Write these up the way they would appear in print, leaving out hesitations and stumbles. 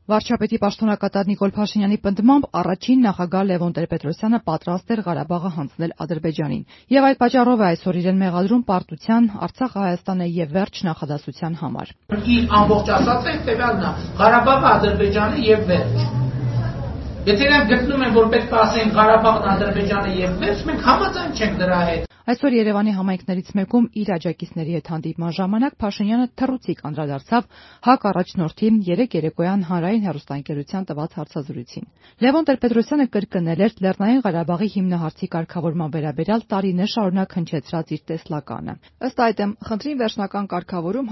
Վարչապետի պաշտոնակատար Նիկոլ Փաշինյանի պնդմամբ առաջին նախագահ Լևոն Տեր-Պետրոսյանը պատրաստ էր Ղարաբաղը հանձնել Ադրբեջանին, եւ այդ պատճառով է այսօր իրեն մեղադրում պարտության, Արցախը Հայաստան է եւ վերջ նախադասության համար։ Իր ամբողջ ասածը տվյալն է, Ղարաբաղը Ադրբեջանը եւ վերջ։ Եթե նրանք գտնում են, որ պետք է ասեն Ղարաբաղն Ադրբեջանը եւ վերջ, մենք համաձայն չենք դրա հետ։ Այսօր Երևանի համայնքներից մեկում իր աջակիցների հետ հանդիպման ժամանակ Փաշինյանը թռուցիկ անդրադարձավ ՀԱԿ առաջնորդի երեկ երեկոյան հանրային հեռուստաընկերության տված հարցազրույցին։ Լևոն Տեր-Պետրոսյանը կրկնել էր Լեռնային Ղարաբաղի հիմնահարցի կարգավորման վերաբերյալ տարիներ շարունակ հնչեցրած իր տեսլականը։ Ըստ այդմ, խնդրին վերջնական կարգավորում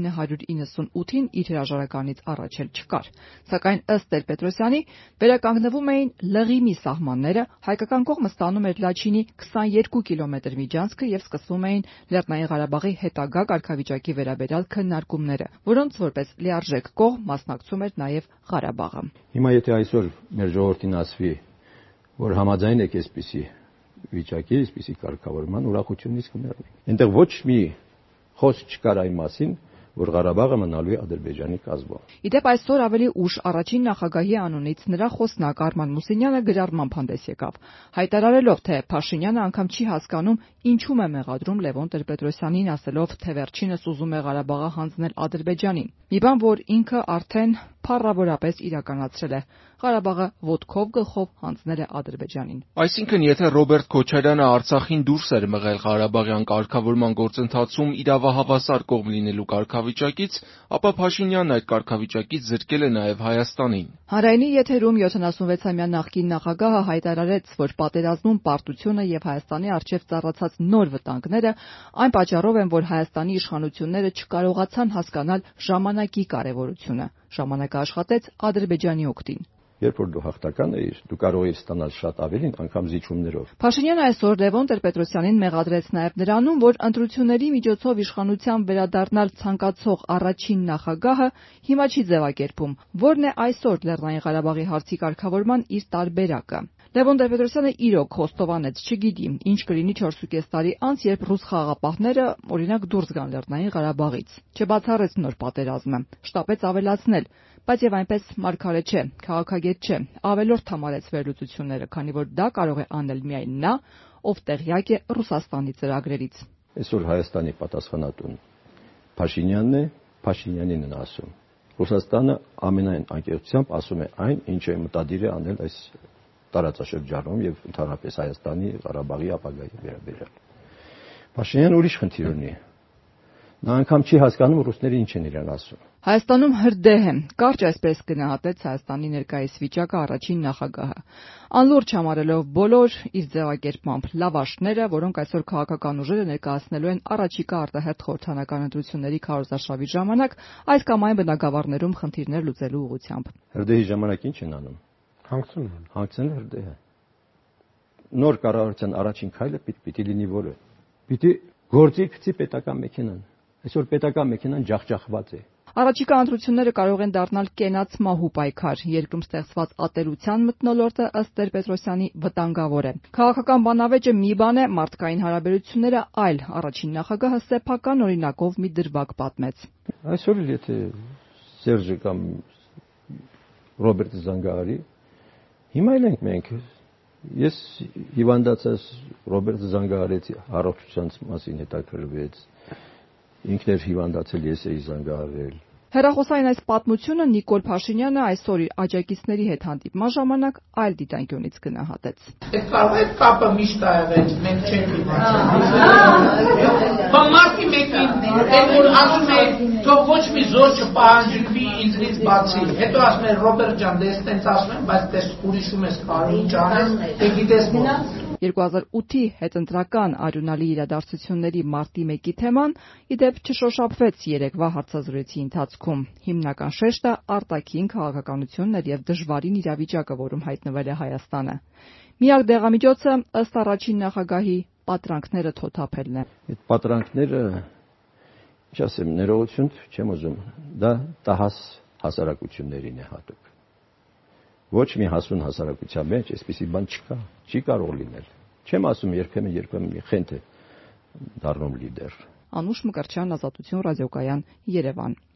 1998-ին իր հրաժարականից առաջ էլ չկար։ Սակայն ըստ Տեր-Պետրոսյանի վերականգնվում էին լղիմի սահմանները, հայկական կողմը ստանում էր Լաչինի 22 կիլոմետր միջանցքը եւ սկսվում էին Լեռնային Ղարաբաղի հետագա կարգավիճակի վերաբերյալ քննարկումները, որոնց որպես լիարժեք կողմ մասնակցում էր նաեւ Ղարաբաղը։ Հիմա եթե այսօր մեր ժողովրդին ասվի, որ համաձայն եք այսպիսի վիճակի, այսպիսի կարգավորման, ուրախությունից կմեռնենք։ Այնտեղ ոչ մի խոսք չկար այն մասին, որ Ղարաբաղը մնալու է Ադրբեջանի կազմում։ Իդեպ այսօր ավելի ուշ առաջին նախագահի անունից նրա խոսնակ Արման Մուսինյանը գրառման հանդես եկավ, հայտարարելով, թե Փաշինյանը անգամ չի հասկանում ինչու՞մ է մեղադրում Լևոն Տեր-Պետրոսյանին, ասելով, թե վերջինս ուզում է Ղարաբաղը հանձնել Ադրբեջանին։ Մի բան, որ ինքը արդեն փառավորապես իրականացրել է, Ղարաբաղը ոտքով գլխով հանձնել է Ադրբեջանին։ Այսինքն, եթե Ռոբերտ Քոչարյանը Արցախին դուրս էր մղել Ղարաբաղյան կարգավորման գործընթացում իրավահավասար կողմ լինելու կարգավիճակից, ապա Փաշինյանն այդ կարգավիճակից զրկել է նաև Հայաստանին։ Հանրայինի եթերում 76-ամյա նախկին նախագահը հայտարարեց, որ պատերազմում պարտությունը եւ Հայաստանի առջեւ ծառացած նոր վտանգները այն պատճառով են, որ Հայաստանի իշխանությունները չկարողացան հասկանալ ժամանակի կարեւորությունը։ Ժամանակը աշխատեց Ադրբեջանի օգտին։ Երբ որ դու հաղթական էիր, դու կարող էիր ստանալ շատ ավելին, անգամ զիջումներով։ Փաշինյանը այսօր Լևոն Տեր-Պետրոսյանին մեղադրեց նաև նրանում, որ ընտրությունների միջոցով իշխանության վերադառնալ ցանկացող առաջին նախագահը հիմա չի ձևակերպում, որն է այսօր Լեռնային Ղարաբաղի հարցի կարգավորման իր տարբերակը։ Լևոն Տեր-Պետրոսյանը իրոք խոստովանեց, չգիտի, ինչ կլինի 4.5 տարի անց, երբ ռուս խաղաղապահները, օրինակ, դուրս գան Լեռնային Ղարաբաղից։ Չբացառեց նոր պատերազմը, շտապեց ավելացնել, բայց եւ այնպես մարգարե չէ, քաղաքագետ չէ, ավելորդ համարեց վերլուծությունները, քանի որ դա կարող է անել միայն նա, ով տեղյակ է Ռուսաստանի ծրագրերից։ Այսօր Հայաստանի պատասխանատուն Փաշինյանն է, Փաշինյանին են ասում։ Ռուսաստանը ամենայն անկեղծությամբ ասում է այն, ինչը մտադիր է անել այս տարածաշրջանում եւ ընդհանրապես Հայաստանի Ղարաբաղի ապագայի վերաբերյալ։ Փաշինյանը ուրիշ խնդիր ունի։ Նա անգամ չի հասկանում ռուսները ինչ են իրեն ասում։ Հայաստանում հրդեհ է, կարճ այսպես գնահատեց Հայաստանի ներկայիս վիճակը առաջին նախագահը։ Անլուրջ համարելով բոլոր իր ձևակերպմամբ լավաշները, որոնք այսօր քաղաքական ուժերը ներկայացնելու են առաջիկա արտահերթ խորհրդանական ընտրությունների քարոզարշավի ժամանակ այս կամ այն բնագավառներում խնդիրներ լուծելու ուղղությամբ։ Հրդեհի ժամանակ ինչ են անում։ Հանգցնել հրդեհը։ Նոր կառավարության առաջին քայլը պիտի լինի որը։ Պիտի գործի գցի պետական մեքենան։ Այսօր պետական մեքենան ջախջախված է։ Առաջիկա ընտրությունները կարող են դառնալ կենաց մահու պայքար։ Երկրում ստեղծված ատելության մթնոլորտը ըստ Տեր-Պետրոսյանի վտանգավոր է։ Քաղաքական բանավեճը մի բան է, մարդկային հարաբերությունները այլ։ Առաջին նախագահը սեփական օրինակով մի դրվագ պատմեց։ Այսօր եթե Սերժը կամ Ռոբերտը զանգահարի, հիմա էլ ենք մենք։ Ես հիվանդացած Ռոբերտ զանգահարեցի, առողջության մասին հետաքրքրվեց։ Ինքն էր հիվանդացել, ես էի զանգահարել։ Հեռախոսային այս պատմությունը Նիկոլ Փաշինյանը այսօր իր աջակիցների հետ հանդիպման ժամանակ այլ դիտանկյունից գնահատեց։ Այդ կարող է կապը միշտ աղել, մենք չենք իմացել։ Մարդի մեկին, որ ասում է, թող ոչ մի զոր չպահանջվի ինձնից բացի։ Հետո ասում է Ռոբերտ ջան, դες տենց ասում եմ, բայց դες ուրիշում ես կարող ինչ անես, դե գիտես ո՞ր։ 2008-ի հետընտրական արյունալի իրադարձությունների մարտի 1-ի թեման իդեպ չշոշափվեց երեկվա հարցազրույցի ընթացքում։ Հիմնական շեշտը արտաքին քաղաքականությունն էր եւ դժվարին իրավիճակը, որում հայտնվել է Հայաստանը։ Միակ դեղամիջոցը ըստ առաջին նախագահի պատրանքները թոթափելն է։ Այդ պատրանքները, ինչ ասեմ, ներողություն չեմ ուզում, դա տահաս հասարակություններին է հատուկ։ Ոչ մի հասուն հասարակության մեջ այսպիսի բան չկա, չի կարող լինել։ Չեմ ասում երբեմն մի խենթ է դառնում լիդեր։ Անուշ Մկրտչյան, Ազատություն ռադիոկայան, Երևան։